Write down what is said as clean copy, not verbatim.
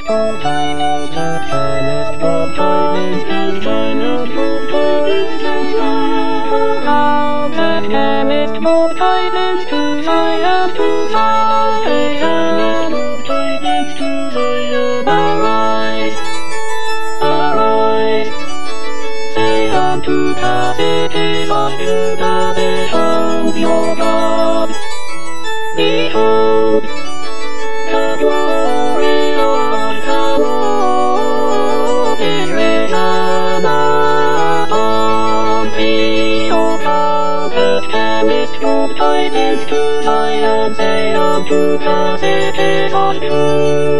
for finest, the finest for finest, the finest for finest, the finest for finest, to Zion, to Zion, the finest for finest, to Zion. Arise, arise, say unto the cities of Judah, behold your God. Behold, the glory of the Lord is risen upon thee, O thou that camest from tidings to Zion, say unto the cities of Judah.